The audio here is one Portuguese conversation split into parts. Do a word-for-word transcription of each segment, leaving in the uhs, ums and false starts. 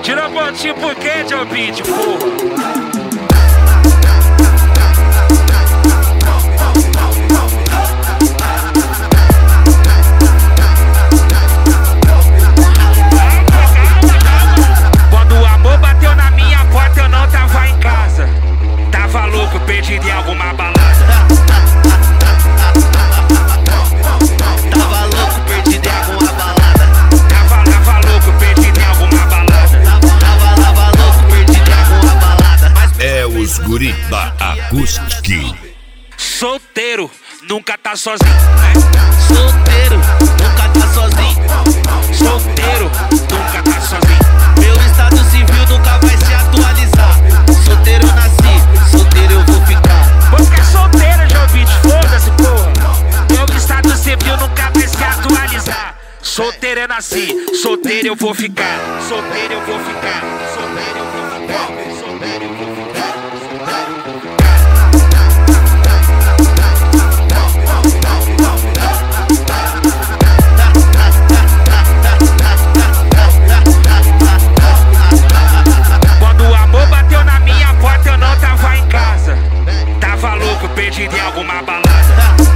Tira pontinho por quê, Joe Beat, porra? Perdido em alguma balada. Tava louco, perdido em alguma balada. Tava, tava louco, perdido em alguma balada. Tava, tava louco, perdido em alguma balada. Mas é os guri da Acoustic. Solteiro, nunca tá sozinho, né? Solteiro, nunca tá sozinho. Solteiro, nunca tá sozinho. Meu estado civil nunca vai se atualizar. Solteiro nasci, solteiro eu vou ficar. Vou ficar solteiro, Joe Beat, foda-se, porra. Meu estado civil nunca vai se atualizar. Solteiro eu nasci, solteiro eu vou ficar. Solteiro eu vou ficar, solteiro eu vou ficar. Solteiro eu vou ficar. Perdido em alguma balada.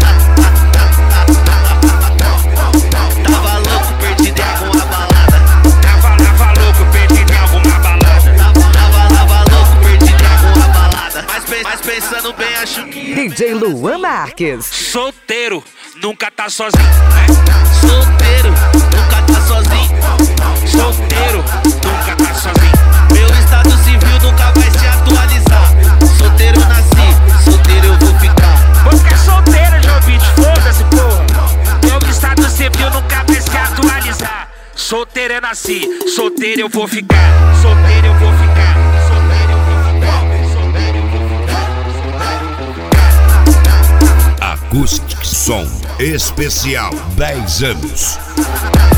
Tava louco, perdido em alguma balada. Tava, tava louco, perdido em alguma balada. Tava, tava louco, perdido em alguma balada. Mas, pe mas pensando bem, acho que D J Luan Marques. Solteiro, nunca tá sozinho, né? Solteiro, nunca tá sozinho. Solteiro, nunca tá sozinho. Meu estado civil nunca vai se atualizar. Solteiro nasci, solteiro eu vou ficar. Vou ficar solteiro, Joe Beat, foda-se, porra. Meu estado civil nunca vai se atualizar. Solteiro eu nasci, solteiro eu vou ficar. Solteiro eu vou ficar. Solteiro eu vou ficar. Solteiro eu vou ficar. Solteiro eu vou ficar. Acoustic Som Especial dez anos.